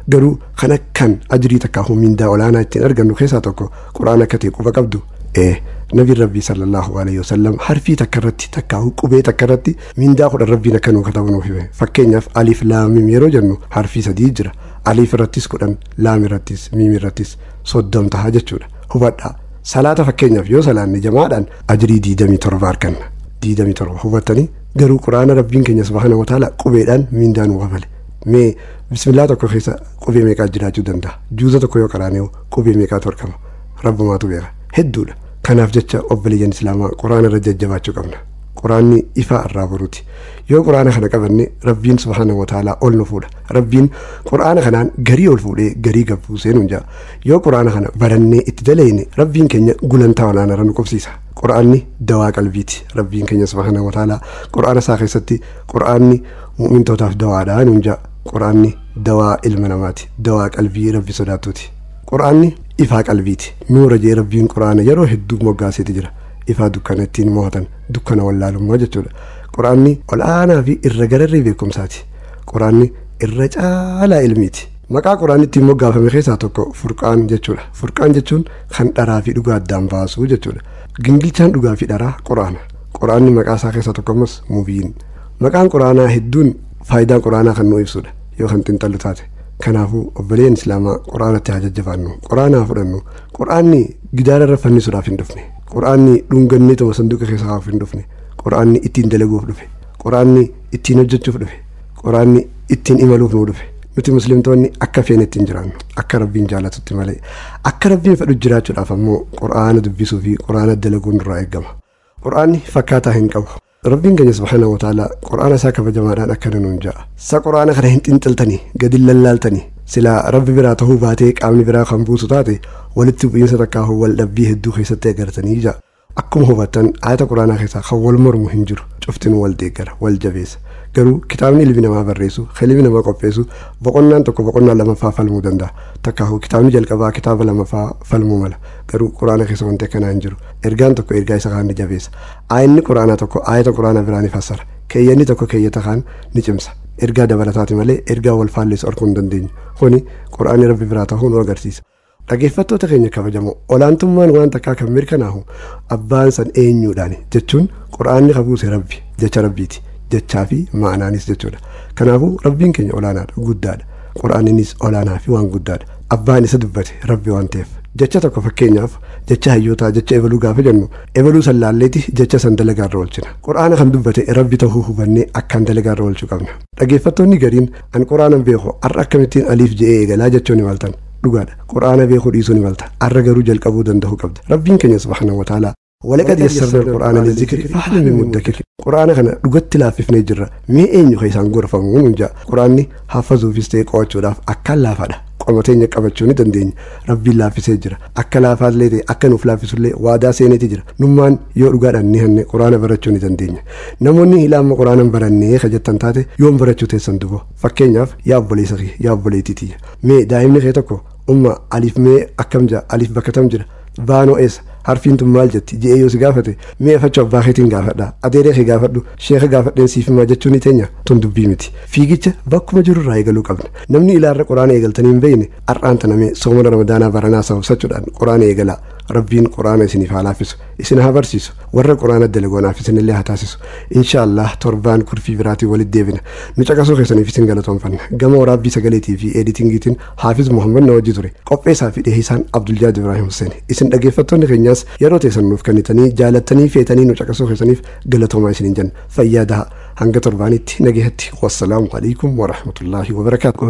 garuu kan akkan ajrii takkaa mindaa olaanaa ittiin argannu keessaa tokko quraana akka ta'e quba qabdu nabi rabbii sallallahu alaihi wasallam harfii takka irratti takkaa qubee takka irratti mindaa 10 rabbiin akka nuu katabu nuuf hime fakkeenyaaf alif laam miim yeroo jennu harfii 3 jira alif irrattis 10 laam irrattis miim irrattis 30 taha jechuudha hubadhaa salaata fakkeenyaaf yoo salaanne jamaadhaan ajrii 27 arganna 27 hubattanii garuu quraana rabbiin keenya subhaanahu wa ta'ala qubeedhaan mindaa nuu kafale mee bismillah tokko keessa qubee meeqaa jiraachuu danda'a juuza tokko yoo qaraanee qubee meeqaatu argama rabbumaatu beeka hedduudha kanaaf jecha obboleeyyan islaamaa quraana irra jajjabaachuu qabna quraanni ifaa irraa baruuti yoo quraana kana qabanne rabbiin subhaanahu wa ta'ala ol nu fuudha rabbiin quraana kanaan garii ol fuudhee garii gabbuu seenuun jaa yoo quraana kana barannee itti dalayne rabbiin keenya gulantaa olaanaa irra nu qubsiisa quraanni dawaa qalbiiti rabbiin keenya subhaanahu wa ta'ala quraana isaa keessatti quraanni mu'mintootaaf dawaadha nuun jaa quraanni dawaa ilma namaati dawaa qalbii rabbi sodaatuuti quraanni ifaa qalbiiti nuura jee rabbiin quraana yeroo hedduu moggaaseeti jira ifaa dukkana ittiin mo'atan dukkana wallaalummaa jechuudha quraanni olaanaa fi irra gararree beekumsaati quraanni irra caalaa ilmiiti maqaa quraanni ittiin moggaafame keessaa tokko furqaan jechuudha furqaan jechuun kan dharaa fi dhugaa addaan baasuu jechuudha gingilchaan dhugaa fi dharaa quraanni maqaa isaa keessaa tokko ammas mubiin maqaan quraanaa hedduun faayidaan quraanaa kan nuu ibsudha yoo kan xinxallu taate kanaafuu obboleen islaamaa quraanatti haa jajjabaannu quraanaa fudhannu quraanni gidaara irra fannisuudhaaf hin dhufne quraanni dhungannee tuma sanduuqa keessaa haaf hin dhufne quraanni ittiin dalaguuf dhufe quraanni ittiin hojjechuuf dhufe quraanni ittiin imaluuf nuu dhufe nuti muslimtoonni akka feene ittiin jiraannu akka rabbiin jaalatutti malee akka rabbiin fedhu jiraachuudhaaf ammoo quraana dubbisuu fi quraana dalaguun irraa eegama quraanni fakkaataa hin qabu rabbiin keenya subhaanahu wa ta'ala quraana isaa kabajamaadhaan akkana nuun ja'a sa quraana kana hin xinxaltanii gadi lallaaltanii silaa rabbi biraa ta'uu baatee qaamni biraa kan buusu taate walitti bu'iinsa takkaa wal dhabbii hedduu keessatti agartanii ja'a akkuma hubattan ayata quraanaa keessaa kan wal mormu hin jiru cuftin wal deeggara wal jabeessa garuu kitaabni ilmi namaa barreessu ilmi namaa qopheessu boqonnaan tokko boqonnaa lamaffaa falmuu danda'a takkaahu kitaabni jalqabaa kitaaba lamaffaa falmuu mala garuu quraana keessa wanti akkanaa hin jiru ergaan tokko ergaa isa kaan ni jabeessa aayinni quraanaa tokko aayata quraanaa biraa ni fassara keeyyanni tokko keeyyata kaan ni cimsa ergaa dabalataati malee ergaa wal faalleessu arguu hin dandeenyu kuni quraanni rabbi biraa ta'uu nu agarsiisa dhaggeeffattoota keenya kabajamoo olaantummaan waan takkaa kan mirkanaahu abbaan san eenyuudhaan jechuun quraanni qabuuse rabbi jecha rabbiiti jechaa fi ma'anaanis jechuudha kanaafuu rabbiin keenya olaanaadha guddaadha quraaninis olaanaa fi waan guddaadha abbaan isa dubbate rabbi waan ta'eef jecha tokko fakkeenyaaf jecha hayyootaa jecha ebaluu gaafa jennu ebaluu san laalleeti jecha san dalagaarra oolchina quraana kan dubbate rabbi ta'uu hubannee akkaan dalagaarra oolchuu qabna dhaggeeffattoonni gariin an quraanan beeku har'a akkamittiin aliif je'ee eegalaa jechuun imaltan dhugaadha quraana beekuu dhiisuun imalta har'a garuu jalqabuu danda'uu qabda rabbiin keenya subhaanahu wa ta'ala ولقد يسرنا القرآن للذكر فهل من مدكر قرآن كان دغت لا في فنجرة مي أنيو خيسان غرفة من جا قرآني حافظوا في استيق وجودا أكل لا فدا قومتين يكابتشوني تندين ربي لا في سجرة أكل لا فاد ليه أكل نفلا في سلة وادا سيني تجرا نمان يورغا النهن قرآن برتشوني تندين نموني إلى ما قرآن برني خجت تنتاته يوم برتشو تسندوه فكين يا بولي سخي يا بولي تيتي مي دائما خيتكو ألف مي أكم جا ألف بكتم جرا بانو إس harfiin tun maal jetti je'ee yoo si gaafate mee fachu abbaa keetiin gaafadha adeeree kee gaafadhu sheeka gaafadheen siifimaa jechuun ni teenya tun dubbii miti fiigicha bakkuma jirurraa eegaluu qabna namni ilaarra quraana eegaltanii hin beekne har'aan tanamee soomana ramadaanaa baranaa sabasachuudhaan quraana eegalaa rabbiin quraana isiniif haa laaffisu isin haa barsiisu warra quraana dalagoonaaf isinillee haa taasisu inshaallah torbaan kurfii biraatiin walitti deebina nu caqasuu keessaniif isin galatoomfanna gama waraabbii sagaleetii fi eeditingiitiin haafiz muhammad na wajji ture qopheessaa fi dhiheessaan abduljaad ibraahim hussein isin dhaggeeffattoonni keenyaas yeroo teessan nuuf kennitanii jaalattanii feetanii nu caqasuu keessaniif galatoomaa isiniin jenna fayyaadaha hanga torbaanitti nagahatti wassalaamu alaikum warahmatullaahi wabarakaatu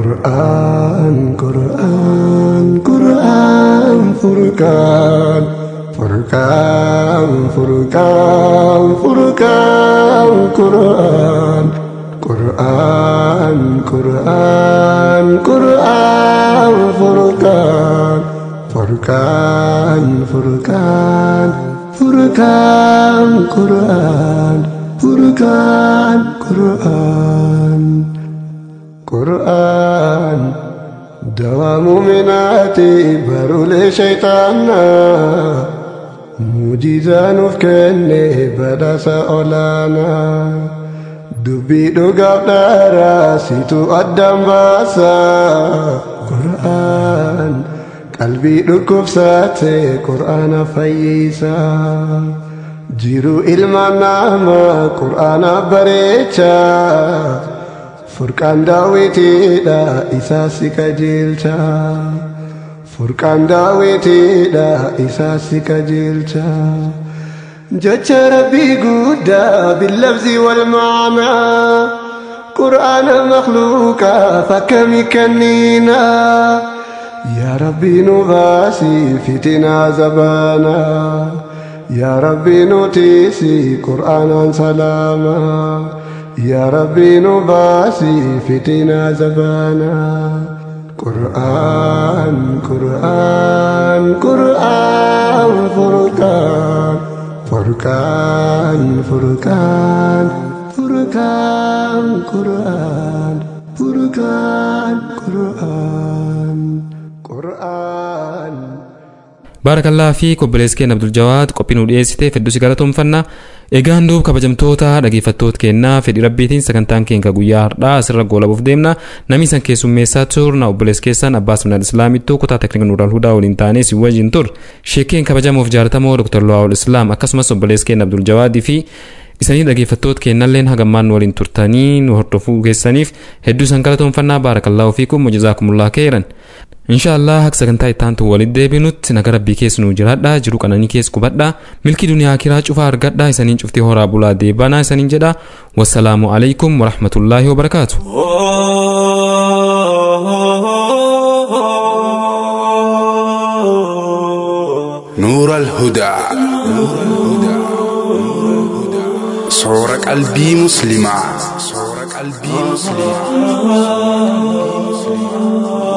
Qur'aan furqaan Furqaan Furqaan Furqaan Qur'aan Qur'aan Qur'aan Qur'aan Furqaan Furqaan Furqaan Furqaan Qur'aan Furqaan Qur'aan Qur'aan دوا مؤمناتي برولي شيطانا موجزان وفكني بدا سأولانا دبي دوغاب دارا سيتو أدام باسا Qur'aan qalbii dhukkubsaate Qur'aana fayyisa jiru ilma namaa Qur'aana bareecha Furqaan daawwitiidha isaa si qajeelcha Furqaan daawwitiidha isaa si qajeelcha jecha rabbii guddaa billafzi wal ma'anaa قرآن مخلوقا فكم كنينا يا ربي نباسي فتنا زبانا يا ربي نتيسي قرآنا سلاما يا ربي نباسي فتنا زبانا قرآن قرآن قرآن فرقان فرقان فرقان Furqaan Qur'aan Furqaan Qur'aan Qur'aan Baarakallaa fi qobboleeskeen Abdul Jawaad qophii nu dhiyeessite feddusi galatoomfanna egaan duub kabajamtoota dhageeffattoota kennaa fedhii rabbiitiin sagantaan keenya guyyaa har'aa asirra goolabuuf deemna namni san keessummeessaa turna obboleeskeessan Abbaas Minal Islaamittuu kutaa teknika Nuural Hudaa waliin taanee si wajjin tur sheekeen kabajamoof jaallatamoo Dr. Luwaawul Islaam akkasumas obboleeskeen Abdul Jawaadii fi isanii dhageeffattoota kennalleen hagammaan waliin turtanii nu hordofuu keessaniif hedduu san galatoomfannaa baarakallaahu fiikum wajazaakumullah khairan inshallah haq sagantaa ittaantu walitti deebinutti naga rabbii keessa nu jiraadha jiru qananii keessa qubadha milkii duniyaa akiraa cufaa argadha isaniin cuftii horaa bulaa deebanaa isaniin jedha wassalaamu alaykum warahmatullaahi wabarakaatu نور الهدى صورة قلبي مسلمة صورة قلبي مسلمة